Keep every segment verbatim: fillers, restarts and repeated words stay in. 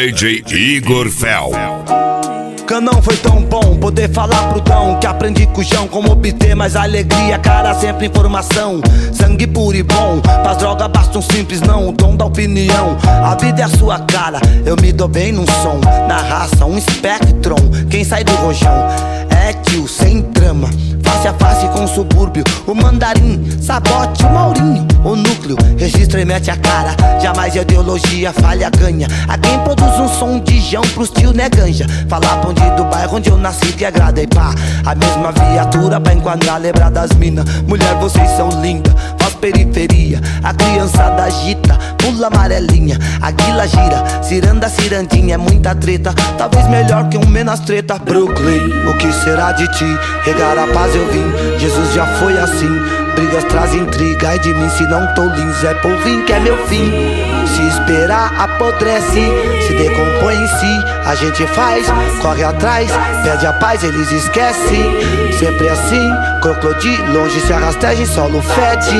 D J Igor Fel. Canão foi tão bom poder falar pro Dão que aprendi com o João como obter mais alegria, cara, sempre informação. Sangue puro e bom, pras drogas basta um simples não, o dom da opinião. A vida é a sua cara, eu me dou bem num som. Na raça, um espectron, quem sai do rojão é tio, sem trama, face a face com o subúrbio. O mandarim, sabote, o Maurinho, o núcleo, registra e mete a cara. Jamais ideologia falha ganha. A quem produz um som de Jão pros tio né ganja. Falar pão do bairro onde eu nasci que agrada e pá. A mesma viatura pra enquadrar, lembrar das minas. Mulher, vocês são lindas, faz periferia. A criançada agita, pula amarelinha. A guila gira, ciranda, cirandinha. É muita treta, talvez melhor que um menos treta. Brooklyn, o que será de ti? Regar a paz eu vim, Jesus já foi assim. Brigas traz intriga, e de mim se não tô lindo. Zé Polvinho que é meu fim. Se esperar apodrece, se decompõe em si. A gente faz, corre atrás, pede a paz, eles esquecem. Sempre assim, crocodilo, longe se arrasteja em solo fede.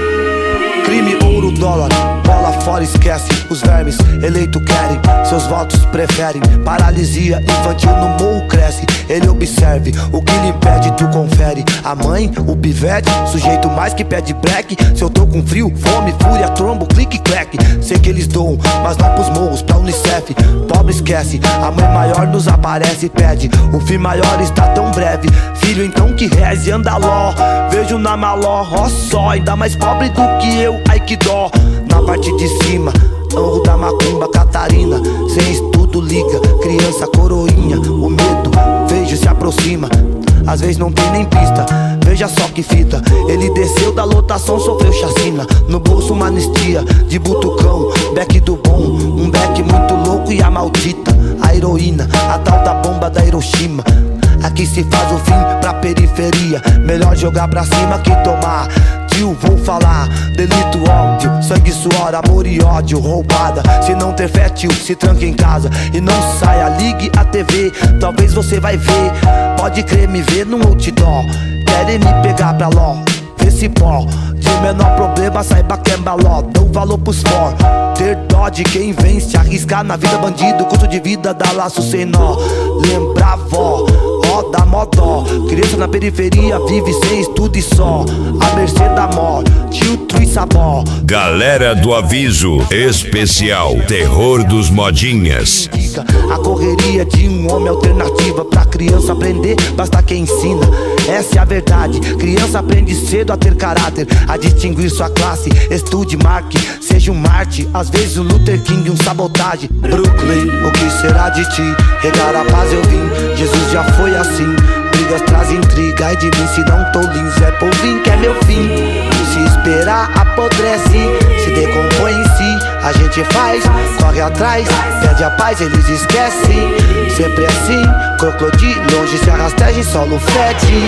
Crime, ouro, dólar, bola fora esquece. Os vermes eleito querem, seus votos preferem. Paralisia infantil no morro cresce. Ele observe, o que lhe impede tu confere. A mãe, o pivete, sujeito mais que pede black. Se eu tô com frio, fome, fúria, trombo, clique, clack. Sei que eles doam, mas não pros morros, pra Unicef. Pobre esquece, a mãe maior nos aparece e pede. O fim maior está tão breve. Filho então que reze, anda ló. Vejo na maló, ó só. Ainda mais pobre do que eu, ai que dó. Na parte de cima, Anro da Macumba, Catarina. Sem estudo liga, criança coroinha. O medo, vejo se aproxima. Às vezes não tem nem pista, veja só que fita. Ele desceu da lotação, sofreu chacina. No bolso uma anistia, de butucão. Beck do bom, um beck muito louco e a maldita. A heroína, a tal da bomba da Hiroshima. Aqui se faz o fim pra periferia. Melhor jogar pra cima que tomar. Tio, vou falar, delito óbvio. Sangue, suor, amor e ódio, roubada. Se não ter fé, tio, se tranca em casa e não saia, ligue a T V. Talvez você vai ver, pode crer, me ver no outdoor. Querem me pegar pra ló, vê se pó. De menor problema, saiba que é baló. Dou valor pros for, ter dó de quem vem se arriscar na vida. Bandido, custo de vida, dá laço sem nó. Lembra vó, ó, dá mó dó. Criança na periferia, vive sem estudo e só a mercê da morte, tio, trui sabó. Galera do Aviso Especial, terror dos modinhas. A correria de um homem alternativa. Pra criança aprender, basta quem ensina. Essa é a verdade, criança aprende cedo a ter caráter, a distinguir sua classe. Estude, marque, seja um Marte. Às vezes um Luther King, um sabotagem. Brooklyn, o que será de ti? Regar a paz eu vim, Jesus já foi assim. Brigas traz intriga, e de mim se não tô lindo. Zé Polvinho que é meu fim. Se esperar apodrece, se decompõe em si. A gente faz, corre atrás, pede a paz, eles esquecem. Sempre assim, crocodilo, longe se arrasteja em solo fede.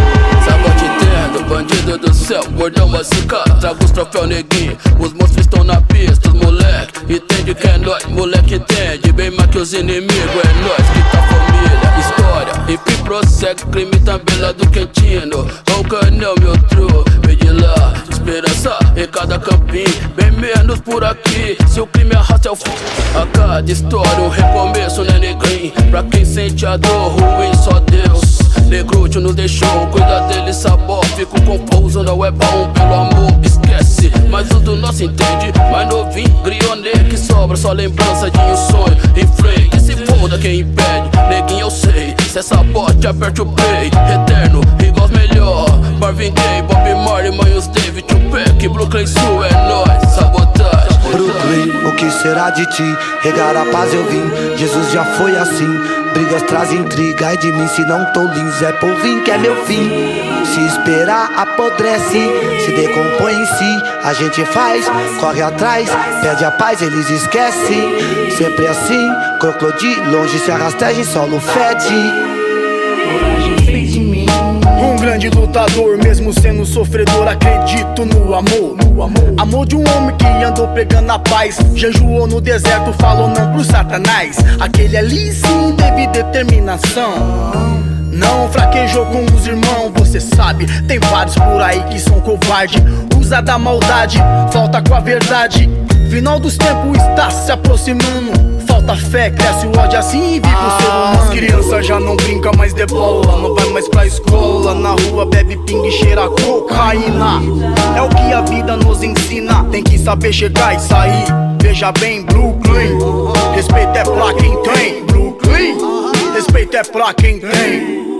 Sabote entendo, bandido do céu, gordão machucado, trago os troféus neguinho. Os monstros estão na pista, os moleque, entende que é nóis, moleque entende. Bem mais que os inimigos, é nós que tá família. História, enfim prossegue, crime também lá do Quentino. O canel, meu tru, vem de lá, esperança em cada campinho. Bem menos por aqui, se o crime arrasta é o fim. A cada história um recomeço, né negrinho? Pra quem sente a dor ruim, só Deus. Negrúcio nos deixou, cuida dele, sabor. Fico confuso, não é bom, pelo amor, esquece. Mas o do nosso entende, mais novinho, grionê que sobra, só lembrança de um sonho. Em frente, e se foda quem impede, neguinho eu sei. Se é sabote, aperte o play, eterno, igual os melhor. Marvin Gaye, Bob Marley, Manhos David, Tupac, Brooklyn Sul, é nóis, sabotagem. Brooklyn, o que será de ti? Regar a paz eu vim, Jesus já foi assim. Brigas traz intriga, e de mim se não tô lindo. Zé Polvinho que é meu fim. Se esperar apodrece, se decompõe em si. A gente faz, corre atrás, pede a paz, eles esquecem. Sempre assim, crocodilo, longe se arrasteja em solo fede. Um grande lutador, mesmo sendo sofredor, acredito no amor, no amor. Amor de um homem que andou pregando a paz, jejuou no deserto, falou não pro satanás. Aquele ali sim teve determinação, não fraquejou com os irmãos, você sabe. Tem vários por aí que são covarde, usa da maldade, falta com a verdade. Final dos tempos está se aproximando. Falta fé, cresce o ódio, assim vive o ser humano. As crianças já não brinca mais de bola, não vai mais pra escola. Na rua bebe pingue e cheira cocaína. É o que a vida nos ensina, tem que saber chegar e sair. Veja bem, Brooklyn, respeito é pra quem tem. Brooklyn, respeito é pra quem tem.